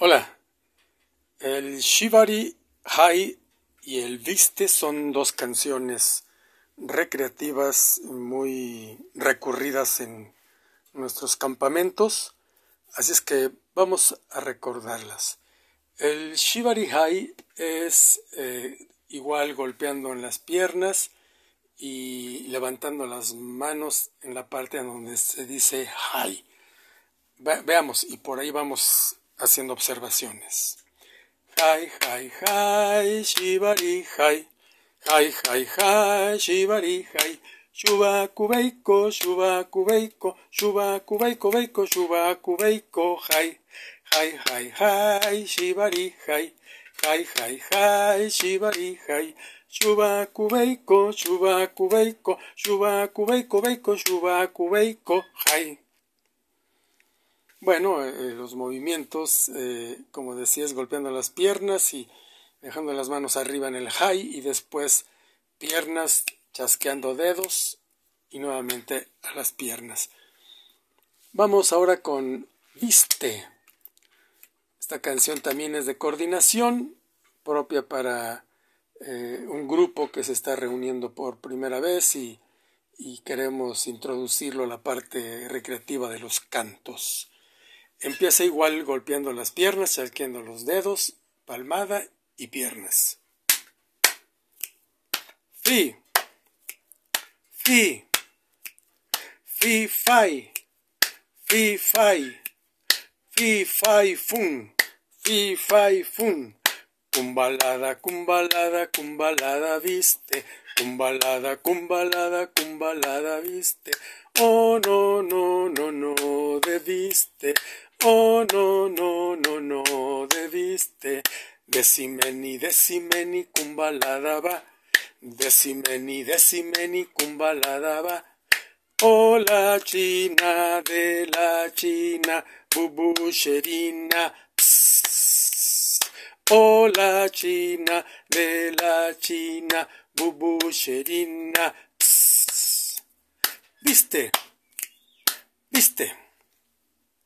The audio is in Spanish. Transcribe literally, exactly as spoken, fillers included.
Hola, el Shibari Hai y el Viste son dos canciones recreativas muy recurridas en nuestros campamentos, así es que vamos a recordarlas. El Shibari Hai es eh, igual golpeando en las piernas y levantando las manos en la parte en donde se dice Hai. Ve- veamos, y por ahí vamos haciendo observaciones. Hai, hai, hai, shibari, hai. Hai, hai, hai, shibari, hai. Shubaku beiko, shubaku beiko, shubaku beiko, beiko, shubaku beiko, hai. Hai, hai, hai, shibari, hai. Hai, hai, hai, shibari, hai. Shubaku beiko, shubaku beiko, shubaku beiko, beiko, shubaku beiko, hai. Bueno, eh, los movimientos, eh, como decías, golpeando las piernas y dejando las manos arriba en el high y después piernas chasqueando dedos y nuevamente a las piernas. Vamos ahora con Viste. Esta canción también es de coordinación propia para eh, un grupo que se está reuniendo por primera vez y, y queremos introducirlo a la parte recreativa de los cantos. Empieza igual golpeando las piernas, chasqueando los dedos, palmada y piernas. Fi, fi, fi, fai, fi, fai, fi, fai, fun, fi, fai, fun. Cumbalada, cumbalada, cumbalada, viste. Cumbalada, cumbalada, cumbalada, viste. Oh, no, no, no, no debiste. Oh, no, no, no, no debiste. Decimeni, decimeni, cumbalada va. Decimeni, decimeni, cumbalada va. Oh, la china de la china, bubucherina. Oh, la china de la china, bubucherina. Viste, viste.